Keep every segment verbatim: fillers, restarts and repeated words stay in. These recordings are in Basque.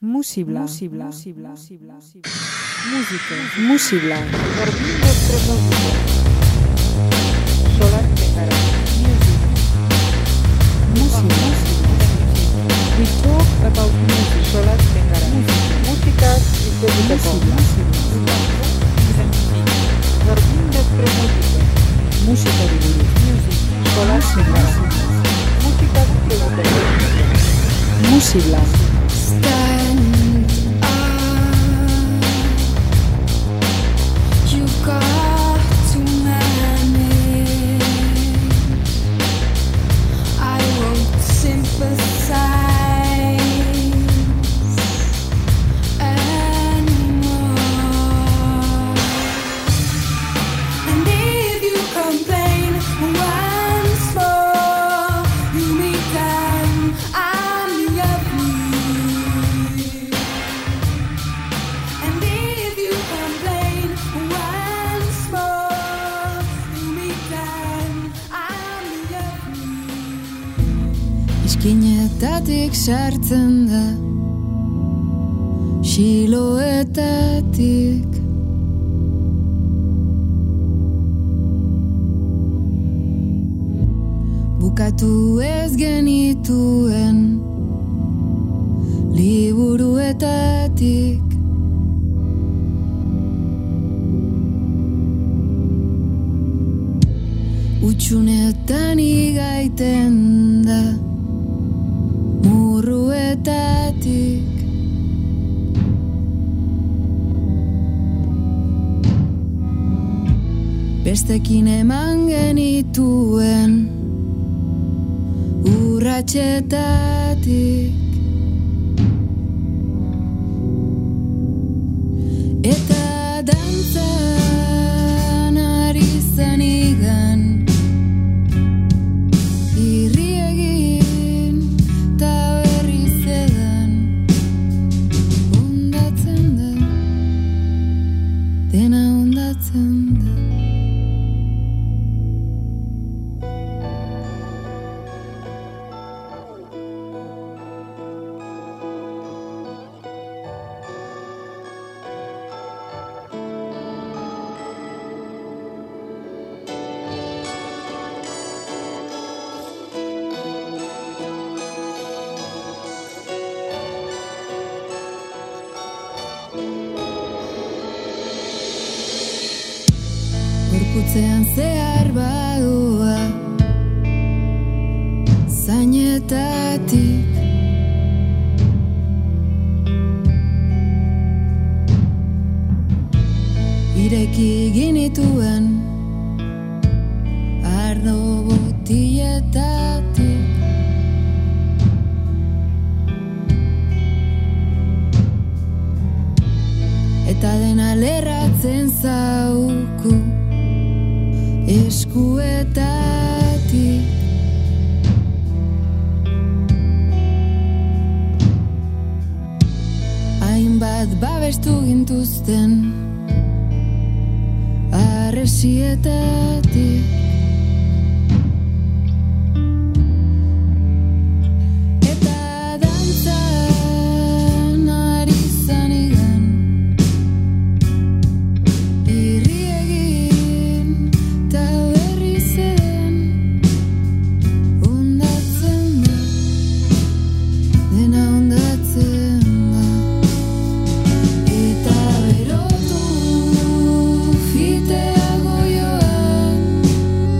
Musibla, musibla, musibla, musibla, música, musibla, jardín de música, solar de cara, music, music, we talk about music, solar de cara, música y música, jardín de música, música de music, solar de cara, música de musibla. Stand up, you got to manage. I won't sympathize anymore. And if you complain once more, you meet them. I'm the Iskinetatik sartzen da, siloetatik. Bukatu ez genituen liburuetatik. Utsunetan igaiten da murruetatik. Bestekin eman genituen urratsetatik. Eta dantzan ari zanigan gorputzean zehar badoa zainetatik. Ireki ginituen ardo botietatik. Eta dena lerratzen zauku eskuetatik. Hainbat babestu gintuzten arresietatik. Berotu, fiteago joan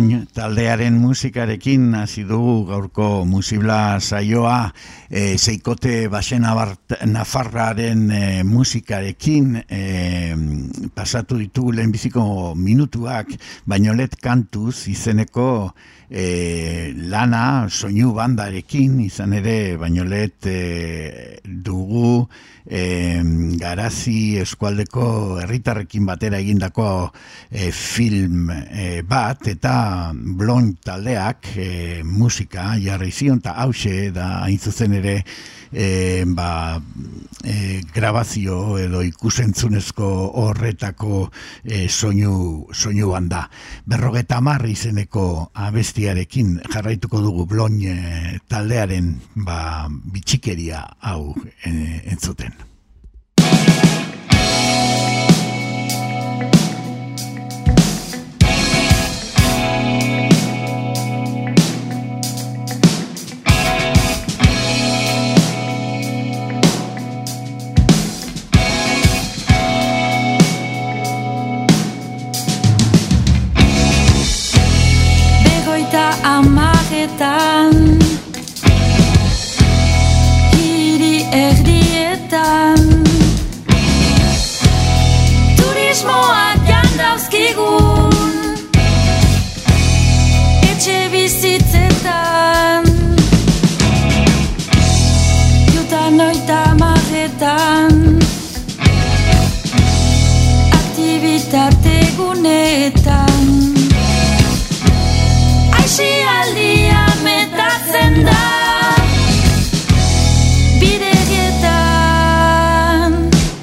Blon taldearen musikarekin hasi dugu gaurko musibla saioa, e, Seikote Baxen Nafarraren e, musikarekin e, pasatu ditugu lehenbiziko minutuak Bainolet Kantuz izeneko e, lana soinu bandarekin, izan ere Bainolet e, dugu E, Garazi eskualdeko herritarrekin batera egindako e, film e, bat, eta Blon taldeak e, musika jarri zion, eta hause da hain zuzen ere e, ba, e, grabazio edo ikusentzunezko horretako e, soinu, soinu banda. Berrogeta hamar izeneko abestiarekin jarraituko dugu Blon e, taldearen ba, bitxikeria hau e, entzuten. Begoita amaretan hiri erdietan turismoak jandauzkigun etxe bizitzetan jutan oita amaretan aktibitate guneetan Aixialdia metatzen da bidegetan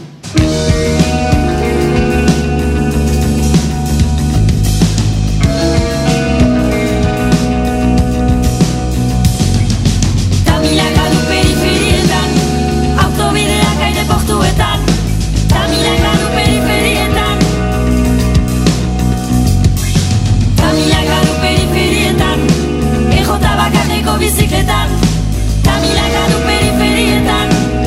Tamilaka du periferietan autobideak aireportuetan Tamilaka du periferietan Tamilaka du periferietan Ejota bakarreko bizikletan Tamilaka du periferietan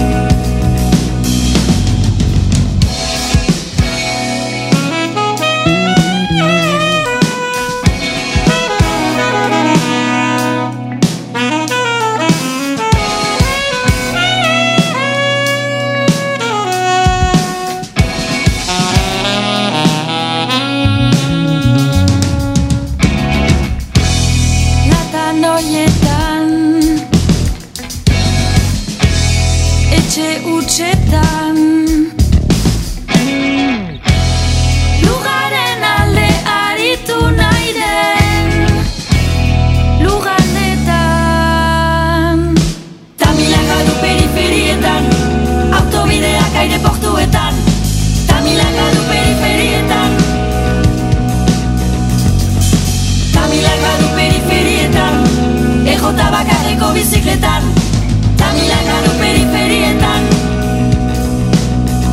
Latan horietan etxe utxetan lugaren alde aritu nahi den lugandetan Tamilaka du periferietan autobideak aireportuetan Tamilaka du periferietan Tamilaka du periferietan Ejota bakarreko bizikletan Tamilaka du periferietan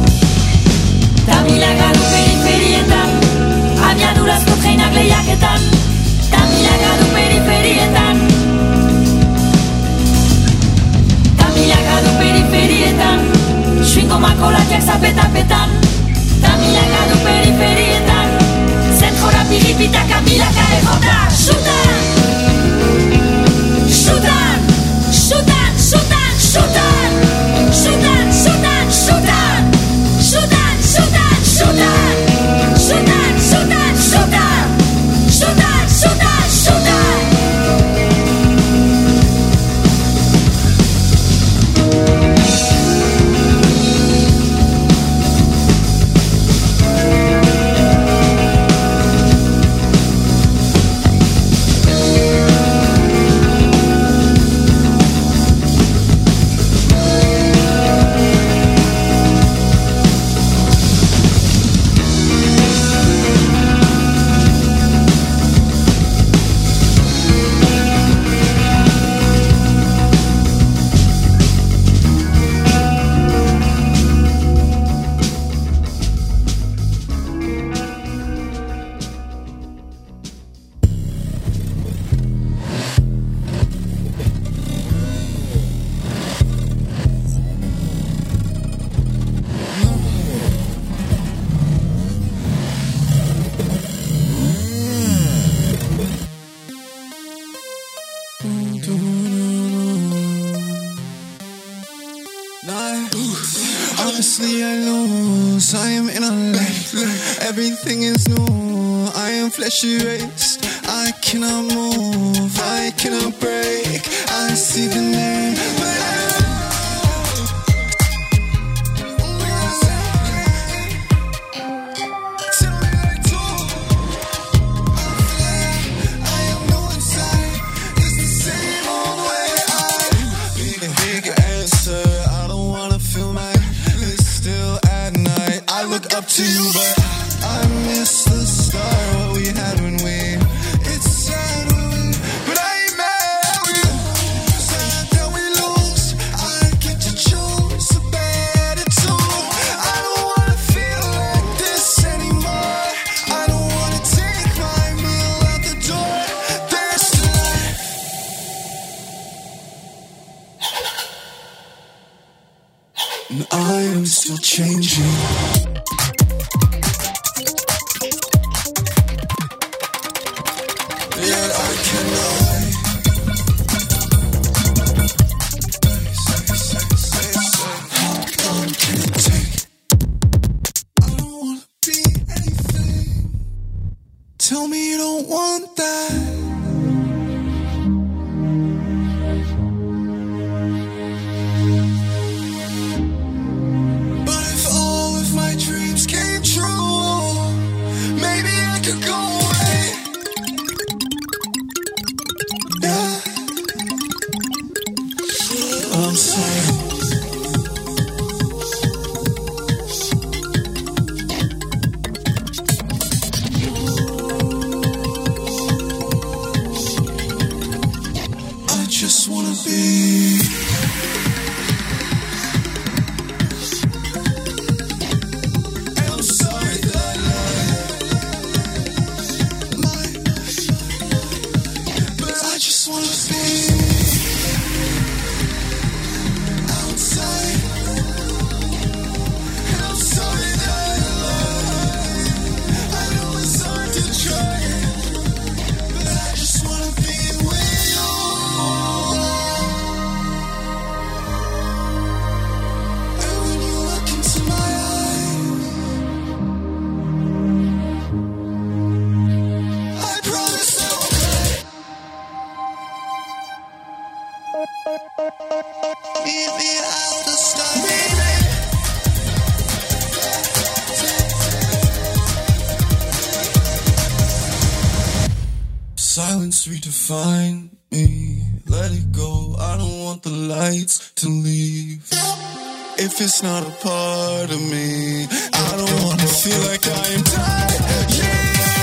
Mostly I lose, I am in a lake. Everything is new, I am fleshy raised. I cannot move, I cannot break. I see the name, but I up to you, but I miss the start, what we had when we, it's sad when we, but I ain't mad with you. Sad that we lose, I get to choose a better tune. I don't wanna feel like this anymore. I don't wanna take my meal out the door. There's life, and I am still changing. Tell me you don't want that. But if all of my dreams came true, maybe I could go away. Yeah. I'm sorry. Just wanna be. And I'm sorry that I lied. My, but I just wanna be outside. And I'm sorry that I lied. I know it's hard to try, but I just wanna be with you. Silence redefine me. Let it go, I don't want the lights to leave. If it's not a part of me, I don't wanna feel like I am tired. Yeah.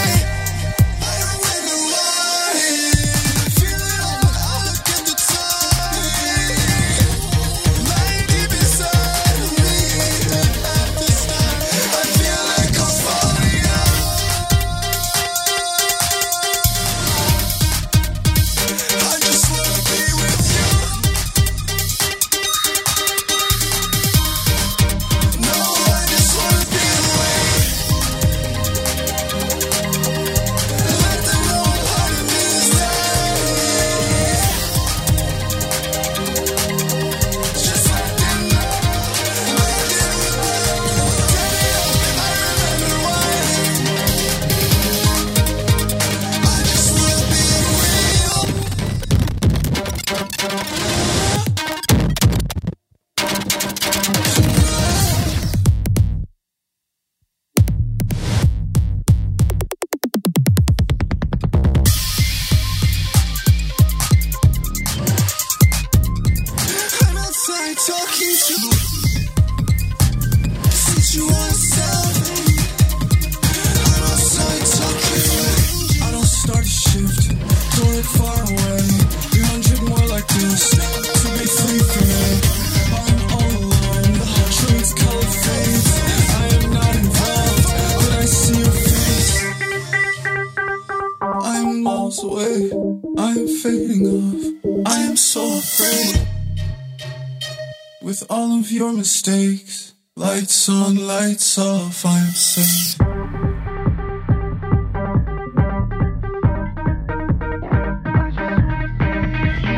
Away, I am fading off. I am so afraid. With all of your mistakes, lights on, lights off, I am safe.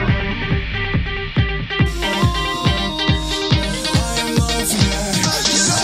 I love you.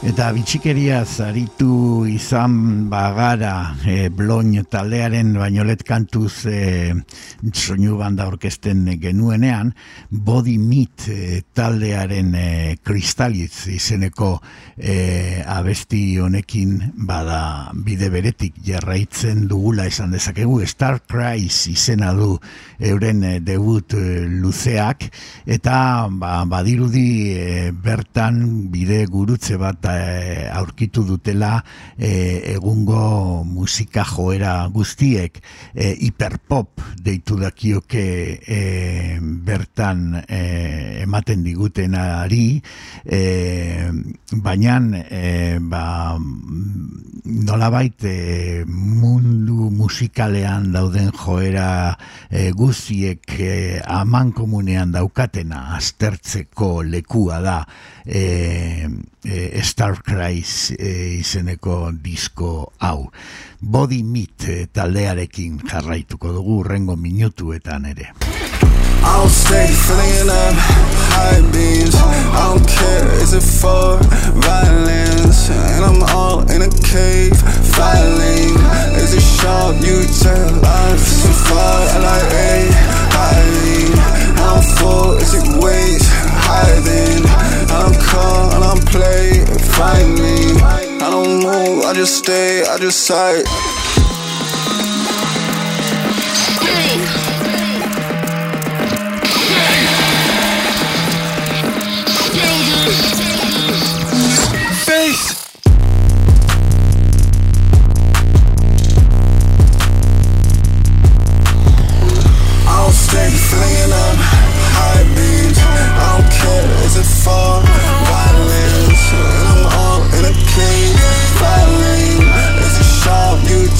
Eta bitxikeriaz aritu izan bagara e, Bloin taldearen Bainolet kantuz e, soinu banda orkesten genuenean, Body Meat e, taldearen e, Kristalitz izeneko e, abesti honekin bada bide beretik jarraitzen dugula esan dezakegu. Star Cries izena du euren e, debut e, luzeak, eta ba, badirudi e, bertan bide gurutze bat e, aurkitu dutela e, egungo musika joera guztiek, e, hiperpop deitu dakioke e, bertan e, ematen digutenari, e, baina e, ba, nolabait e, mundu musikalean dauden joera e, guztiek e, aman komunean daukatena aztertzeko lekua da e, e, Star Cries e, izeneko disko hau. Body Meat e, taldearekin jarraituko dugu rengo minutuetan ere. I'll stay filling up high beams. I don't care, is it for violence? And I'm all in a cave, filing. Is it sharp? You tell us so far. Like a hiding. I'm full, is it waste? Hiding. I'm call and I'm play, find me. I don't move, I just stay, I just sight. I'll stay flinging up high beams. I don't care, is it for violence? And I'm all in a cage, filing. Is it sharp? You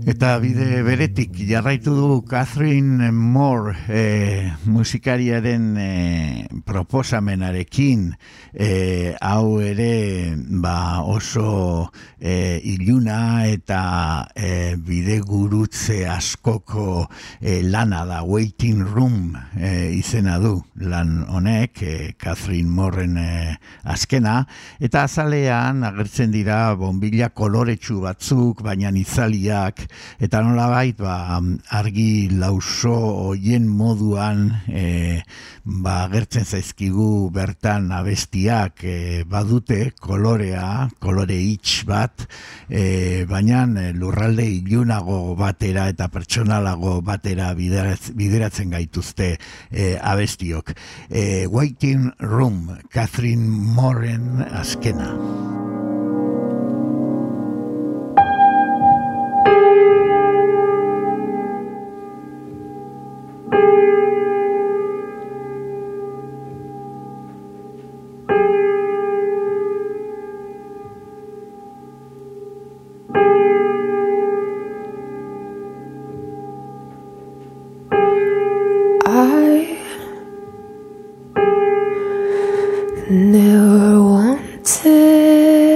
Eta bide beretik jarraitu du Catherine Moore e, musikariaren e, proposamenarekin, e, hau ere ba, oso e, iluna eta e, bide gurutze askoko e, lana da, Waiting Room e, izena du lan honek, e, Catherine Mooreen e, azkena, eta azalean agertzen dira bombilla koloretsu batzuk, baina itzaliak, eta nolabait ba, argi lauso hoien moduan e, ba, agertzen zaizkigu bertan abestiak e, badute kolorea, kolore hitz bat, e, baina lurralde ilunago batera eta pertsonalago batera bideratz, bideratzen gaituzte e, abestiok. E, Waiting Room, Catherine Mooreen azkena. Never wanted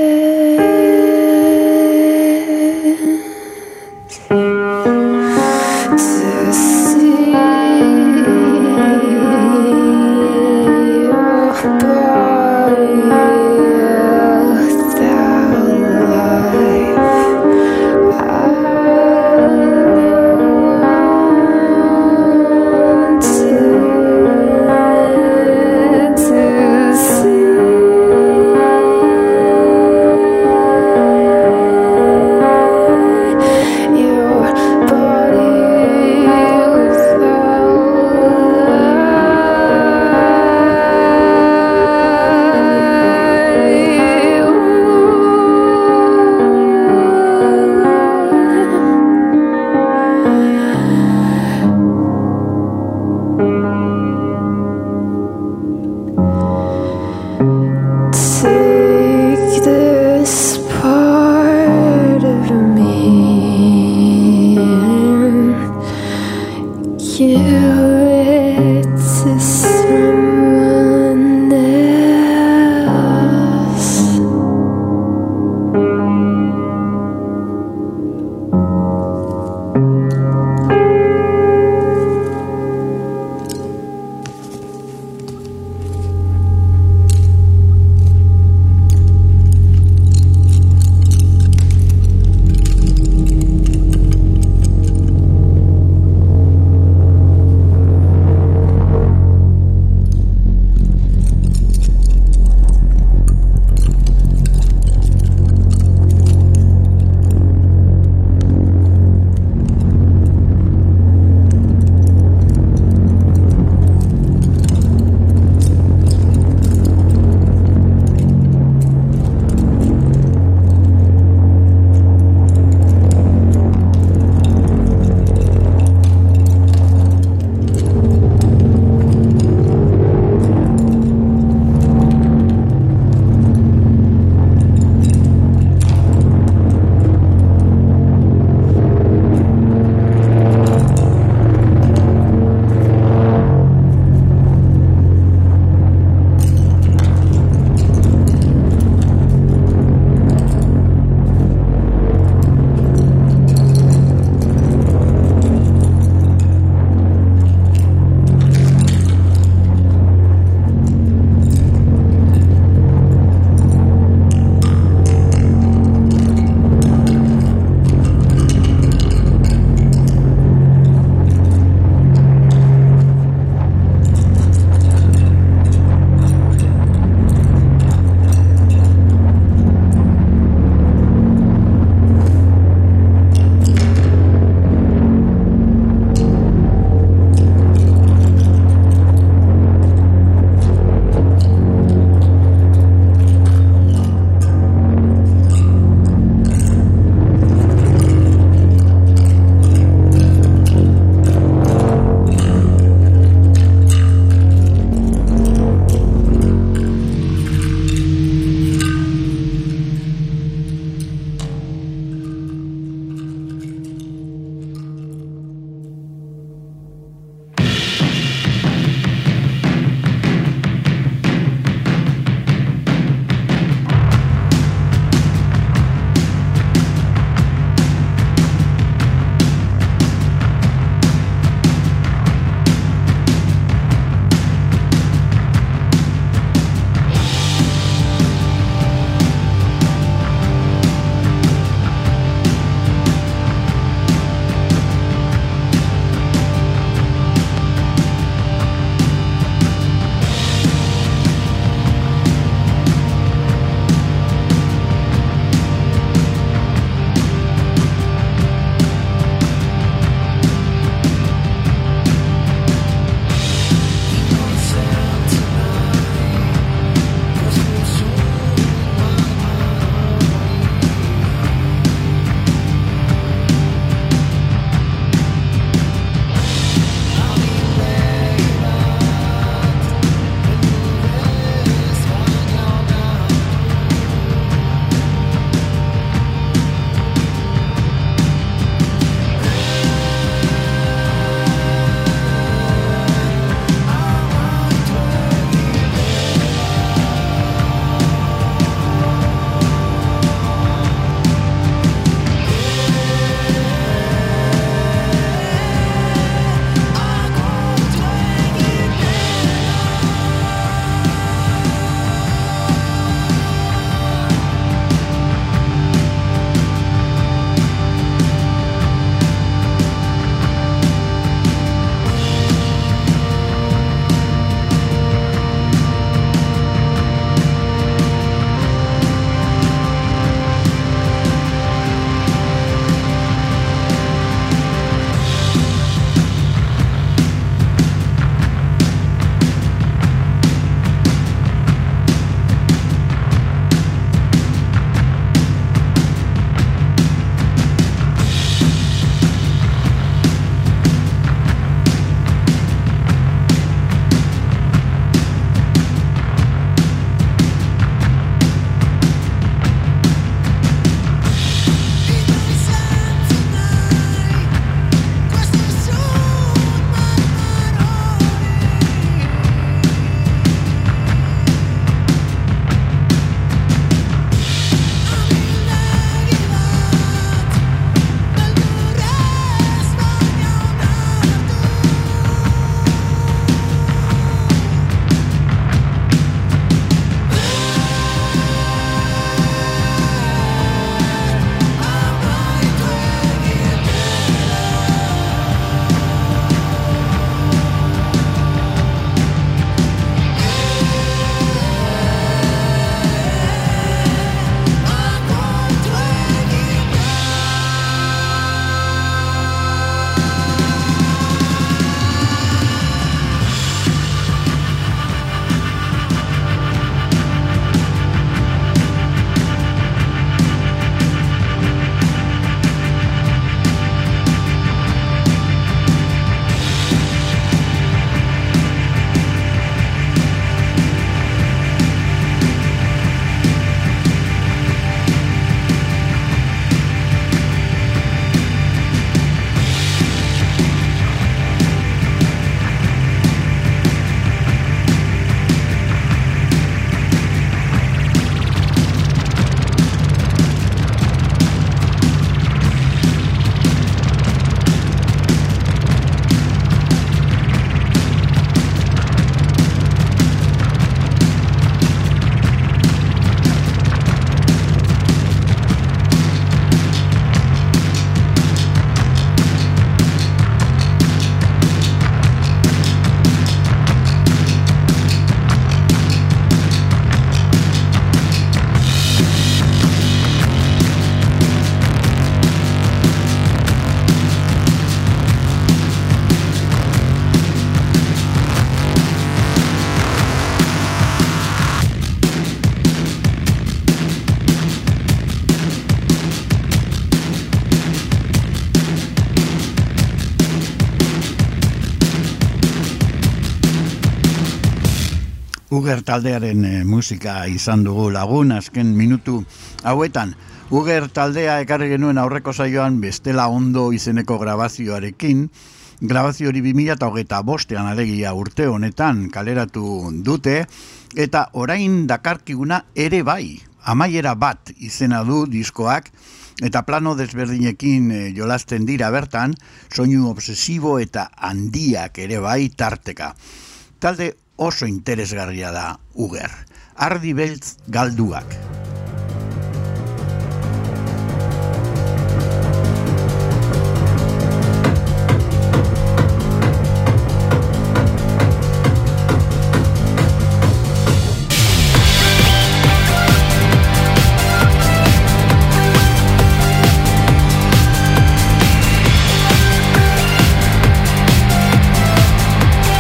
Uger taldearen e, musika izan dugu lagun, azken minutu hauetan. Uger taldea ekarri genuen aurreko saioan bestela ondo izeneko grabazioarekin, grabazio hori bi mila hogeita bostean alegia urte honetan kaleratu dute, eta orain dakarkiguna ere bai, amaiera bat izena du diskoak, eta plano desberdinekin e, jolasten dira bertan, soinu obsesibo eta handiak ere bai tarteka. Talde oso interesgarria da Uger. Ardi beltz galduak.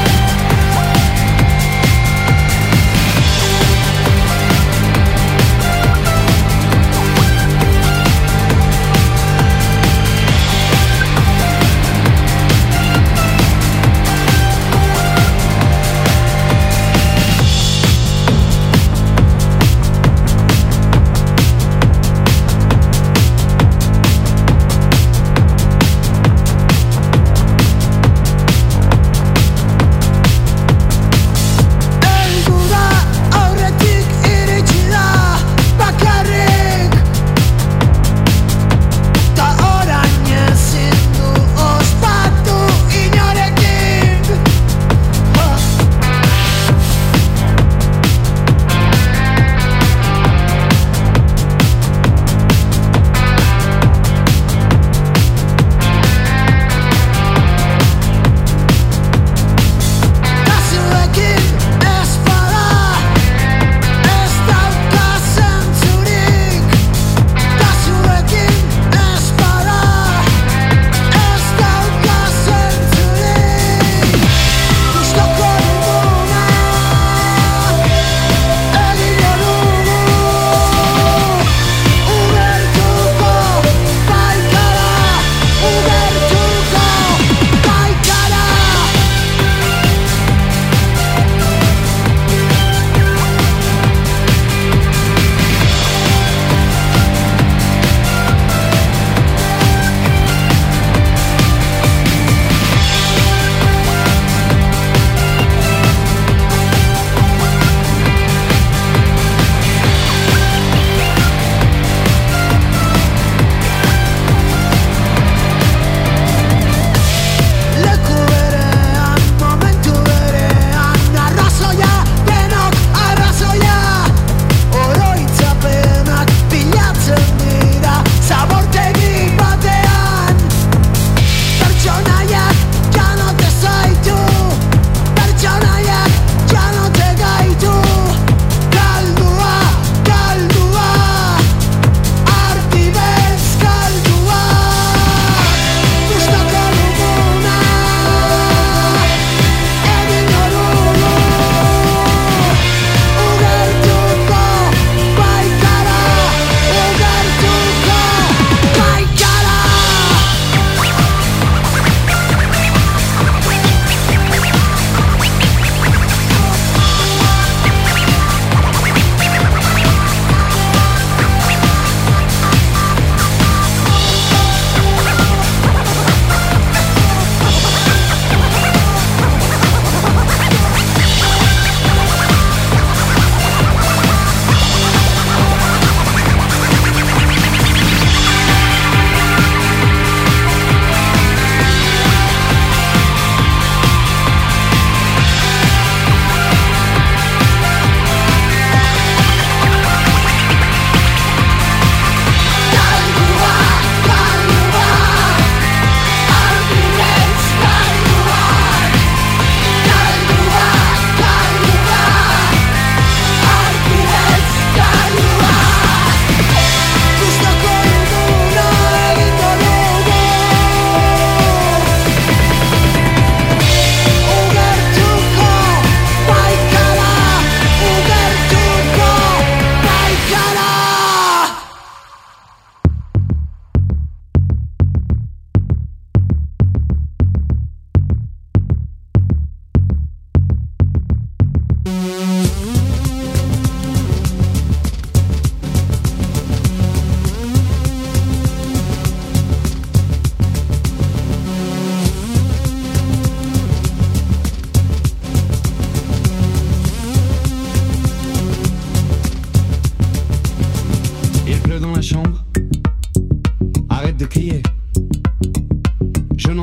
I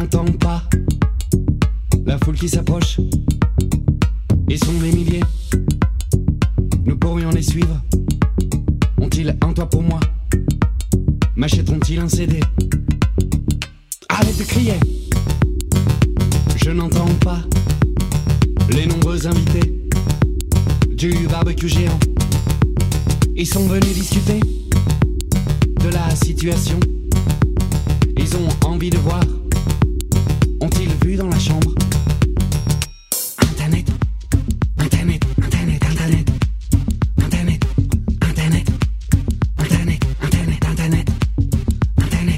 n'entends pas la foule qui s'approche. Ils sont des milliers, nous pourrions les suivre. Ont-ils un toit pour moi? M'achèteront-ils un C D? Arrête de crier, je n'entends pas les nombreux invités du barbecue géant. Ils sont venus discuter de la situation. Ils ont envie de voir. Ont-ils vu dans la chambre? Internet, Internet, Internet, Internet, Internet, Internet, Internet, Internet, Internet, Internet.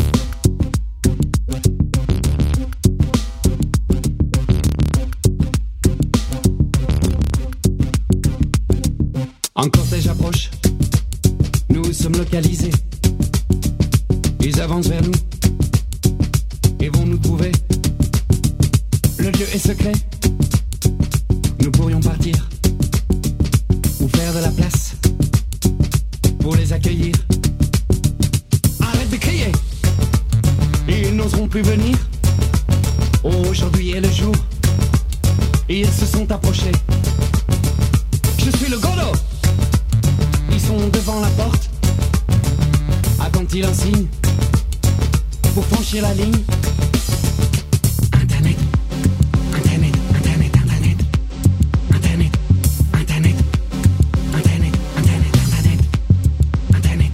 Un cortège approche. Nous sommes localisés. Ils avancent vers nous et vont nous trouver. Le lieu est secret. Nous pourrions partir ou faire de la place pour les accueillir. Arrête de crier. Ils n'oseront plus venir. Aujourd'hui est le jour. Ils se sont approchés. Je suis le Godo. Ils sont devant la porte. Attendent-ils un signe pour franchir la ligne? Internet, Internet, Internet, Internet, Internet, Internet, Internet, Internet, Internet, Internet.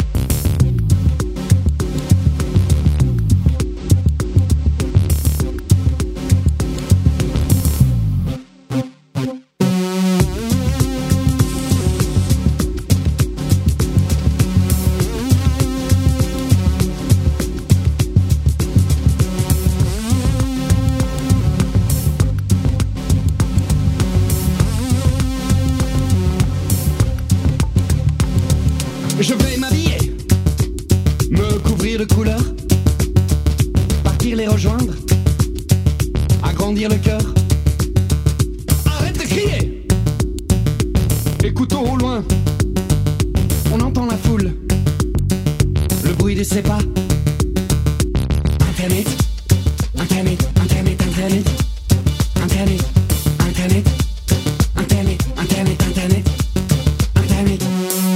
Je vais m'habiller, me couvrir de couleurs, partir les rejoindre, agrandir le cœur. Arrête de crier. Écoutons au loin, on entend la foule, le bruit de ses pas. Internet, Internet, Internet, Internet, Internet, Internet, Internet, Internet, Internet, Internet.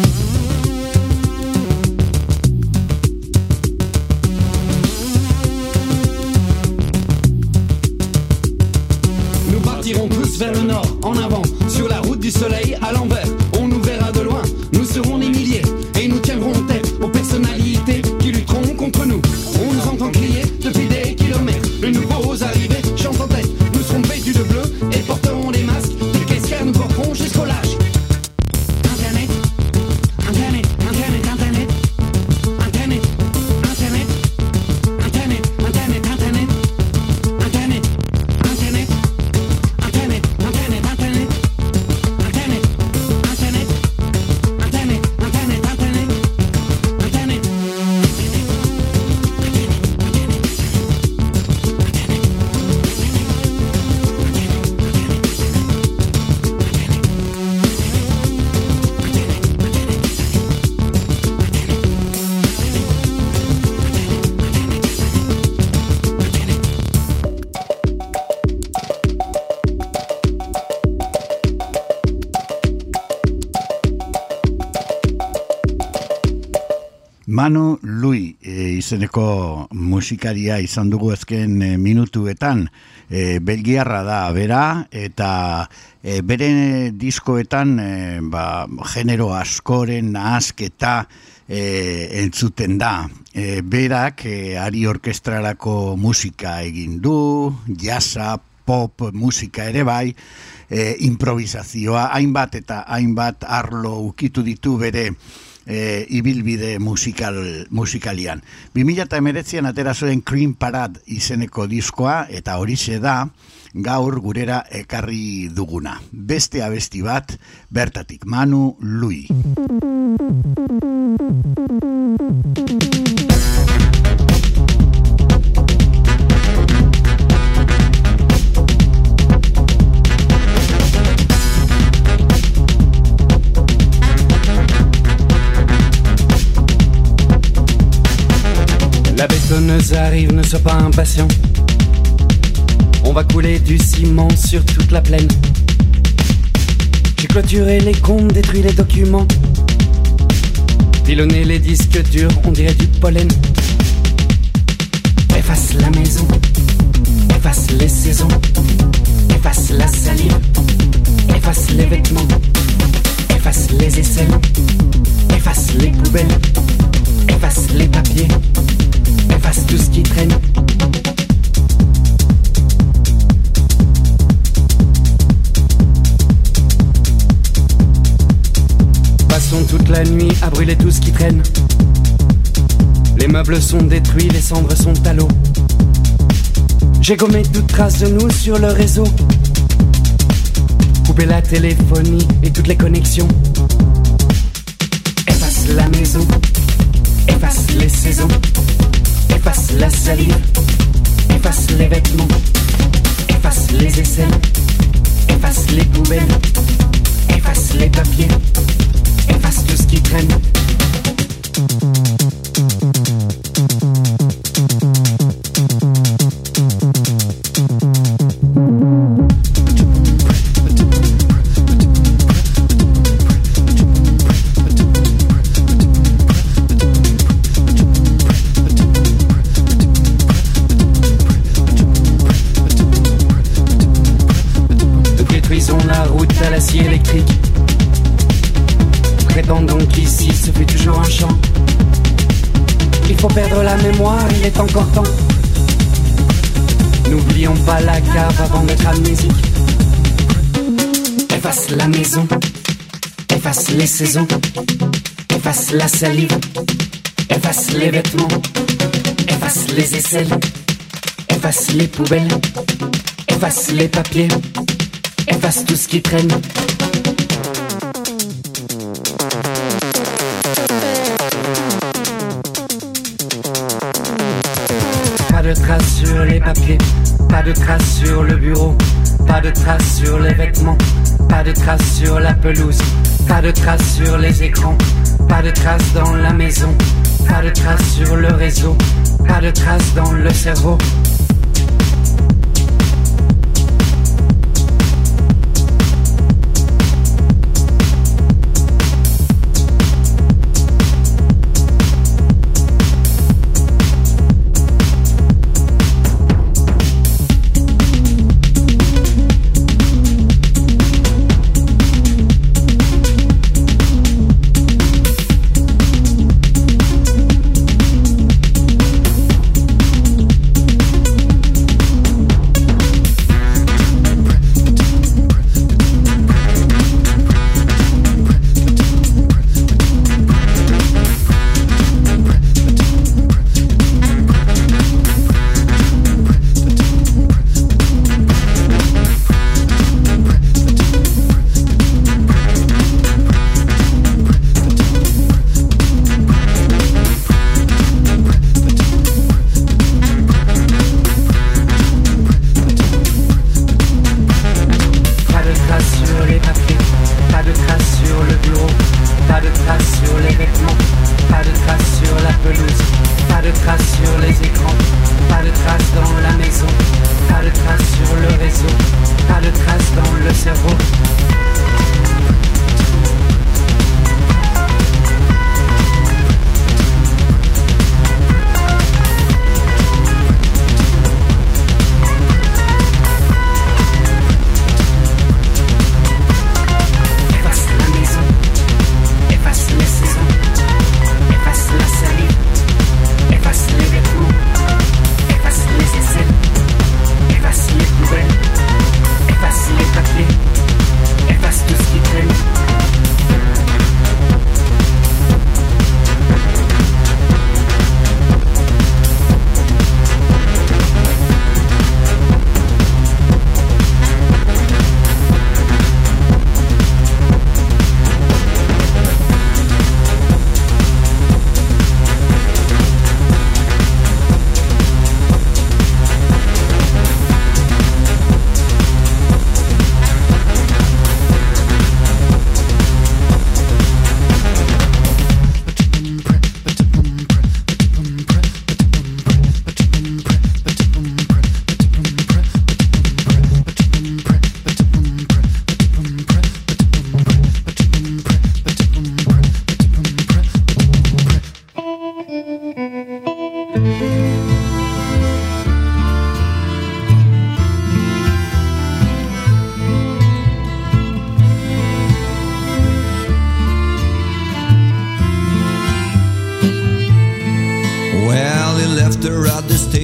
Nous partirons tous vers le nord, en avant, sur la route du soleil à l'envers. On nous verra de loin, nous serons des milliers, et nous tiendrons tête aux personnalités qui lutteront contre nous. On nous entend crier depuis des kilomètres, les nouveaux arrivés chantent en tête. Nous serons vêtus de bleu et porterons des masques, les caissières nous porteront jusqu'au lâche. Internet, Internet, Internet, Internet, Internet, Internet, Internet, Internet, Internet, Internet, Internet, Internet, Internet, Internet, Internet, Internet, Internet, Internet, Internet, Internet. Manu Lui e, izeneko musikaria izan dugu azken e, minutuetan. E, Belgiarra da bera eta e, bere diskoetan e, ba, genero askoren nahasketa e, entzuten da. E, berak e, ari orkestrarako musika egin du, jazza, pop musika ere bai, e, improvisazioa, hainbat eta hainbat arlo ukitu ditu bere E, ibilbide musikal, musikalian. bi mila hemeretzian atera zuen Cream Parade izeneko diskoa, eta horixe da gaur gurera ekarri duguna. Beste abesti bat, bertatik, Manu Lui. La bétonneuse arrive, ne sois pas impatient. On va couler du ciment sur toute la plaine. J'ai clôturé les comptes, détruit les documents. Pilonné les disques durs, on dirait du pollen. Efface la maison, efface les saisons, efface la salive, efface les vêtements, efface les aisselles, efface les poubelles, efface les papiers, efface tout ce qui traîne. Passons toute la nuit à brûler tout ce qui traîne. Les meubles sont détruits, les cendres sont à l'eau. J'ai gommé toute trace de nous sur le réseau. Coupé la téléphonie et toutes les connexions. Efface la maison, efface les saisons, efface la salive, efface les vêtements, efface les aisselles, efface les poubelles, efface les papiers, efface tout ce qui traîne. Détruisons la route à l'acier électrique. Prétendons qu'ici ce fut toujours un champ. Il faut perdre la mémoire, il est encore temps. N'oublions pas la cave avant d'être amnésique. Efface la maison, efface les saisons, efface la salive, efface les vêtements, efface les aisselles, efface les poubelles, efface les papiers, efface tout ce qui traîne. Pas de traces sur les papiers, pas de traces sur le bureau, pas de traces sur les vêtements, pas de traces sur la pelouse, pas de traces sur les écrans, pas de traces dans la maison, pas de traces sur le réseau, pas de traces dans le cerveau.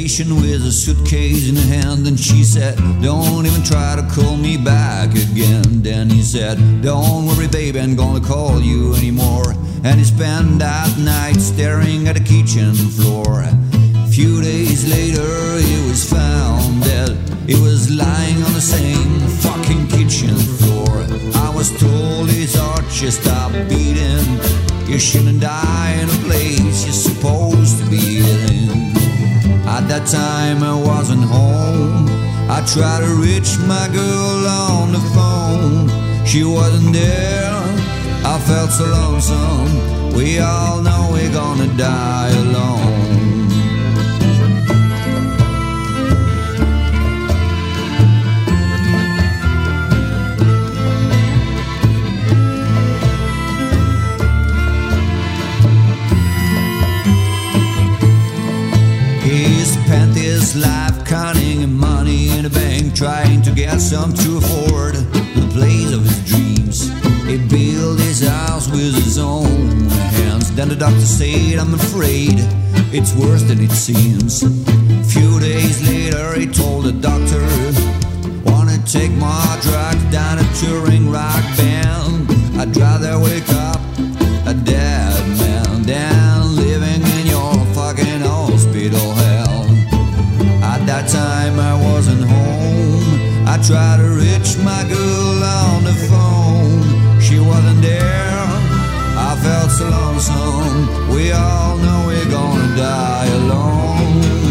station with a suitcase in her hand, and she said, don't even try to call me back again. Then he said, don't worry baby, I'm gonna call you anymore. And he spent that night staring at the kitchen floor. A few days later he was found dead. He was lying on the same fucking kitchen floor. I was told his heart just stopped beating. You shouldn't die in a place you're supposed to be in. At that time I wasn't home. I tried to reach my girl on the phone. She wasn't there. I felt so lonesome. We all know we're gonna die alone. He spent his life counting money in the bank, trying to get some to afford the place of his dreams. He built his house with his own hands. Then the doctor said, I'm afraid it's worse than it seems. A few days later he told the doctor, wanna take my drugs down a touring rock band. I'd rather wake up a dead man than living in your fucking hospital hell. At that time I wasn't home. I tried to reach my girl on the phone. She wasn't there. I felt so lonesome. We all know we're gonna die alone.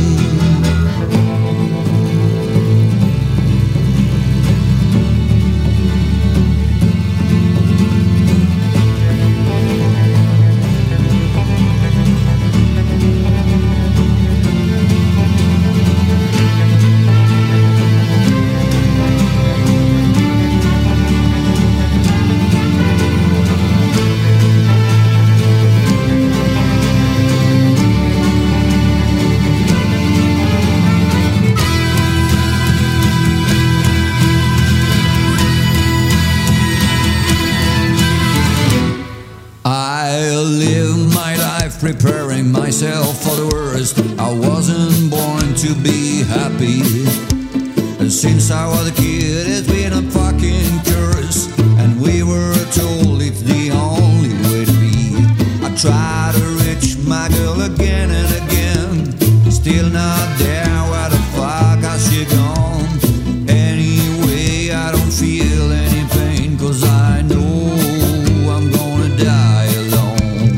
Preparing myself for the worst. I wasn't born to be happy. Since I was a kid, it's been a fucking curse. And we were told it's the only way to be. I tried to reach my girl again and again. Still not there, where the fuck has she gone? Anyway, I don't feel any pain, cause I know I'm gonna die alone.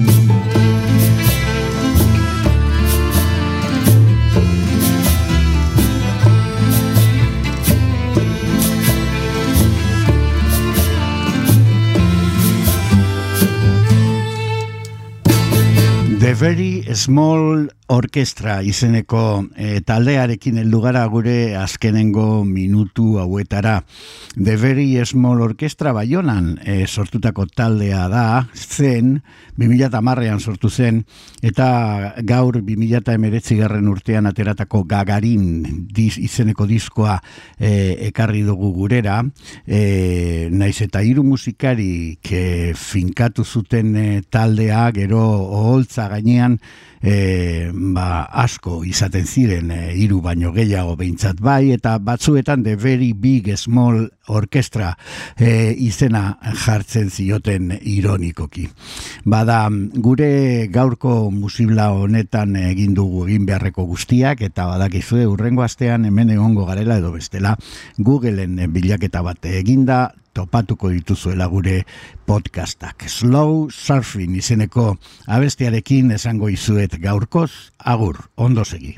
The Very Small Orchestra izeneko e, taldearekin heldu gara gure azkenengo minutu hauetara. The Very Small Orchestra Baionan e, sortutako taldea da, zen, bi mila hamarrean sortu zen, eta gaur bi mila hemeretzigarren urtean ateratako Gagarin diz, izeneko diskoa e, ekarri dugu gurera, e, naiz eta hiru musikari ke finkatu zuten e, taldea, gero oholtza gainean e, ba, asko izaten ziren e, hiru baino gehiago behintzat bai, eta batzuetan The Very Big Small Orchestra e, izena jartzen zioten ironikoki. Bada, gure gaurko musibla honetan egin dugu egin beharreko guztiak, eta badakizue hurrengo astean hemen egongo garela edo bestela Googleen bilaketa bat eginda topatuko dituzuela gure podcastak. Slow Surfing izeneko abestiarekin esango izuet gaurkoz, agur, ondo segi.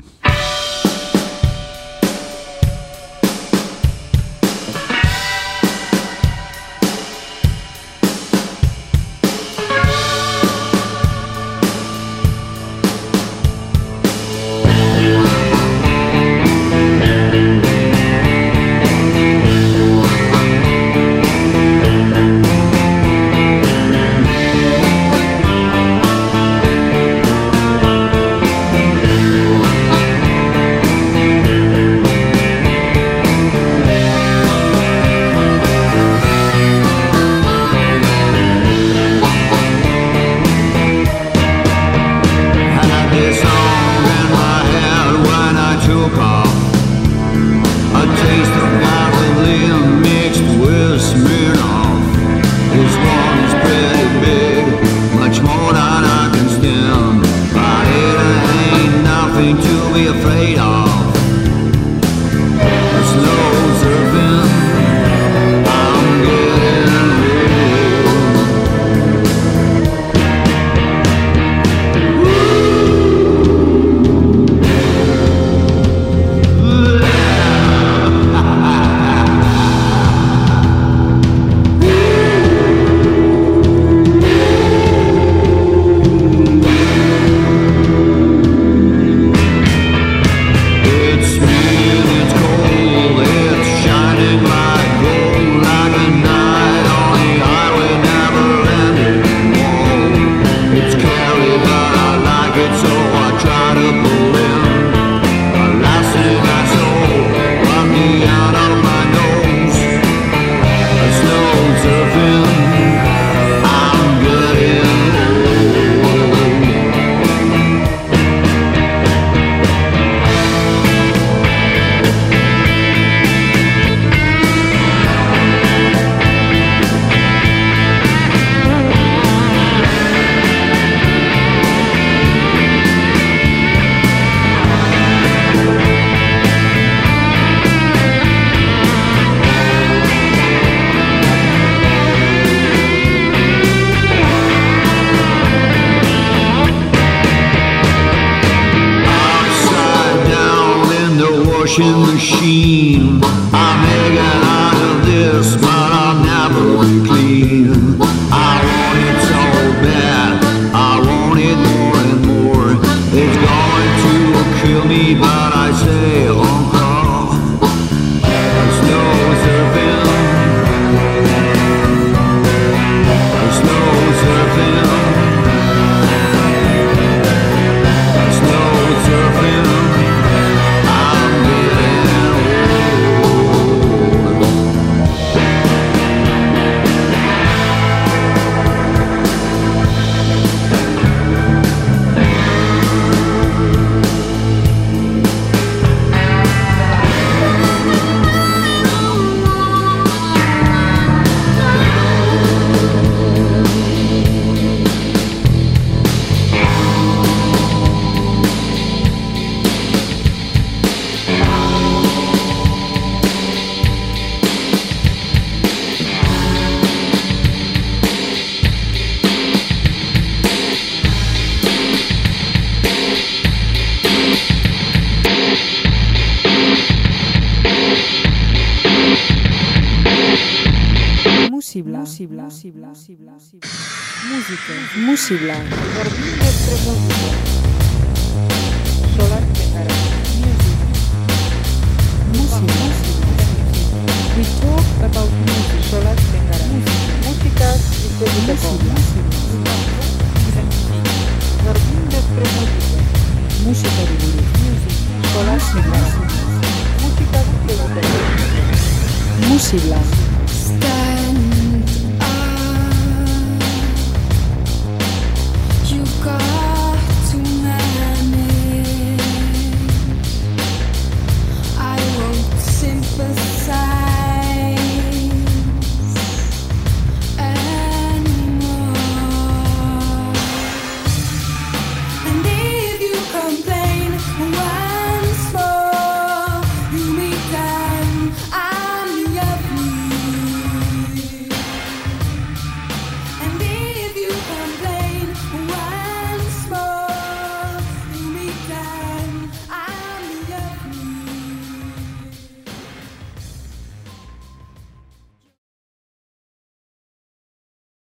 Thank washing machine. I may get out of this, but I'll never be clean. I want it so bad, I want it more and more. It's going to kill me, but I say encore. Slow surfing, slow surfing, slow surfing. I'm getting old. Musibla, musibla, musibla, musibla, música, musibla, Jardín de Preguntas, Solar de Cara, music, music, we talk about music, Solar de Cara, música y música, Jardín de Preguntas, música de music, Solar de Cara, música de Musibla.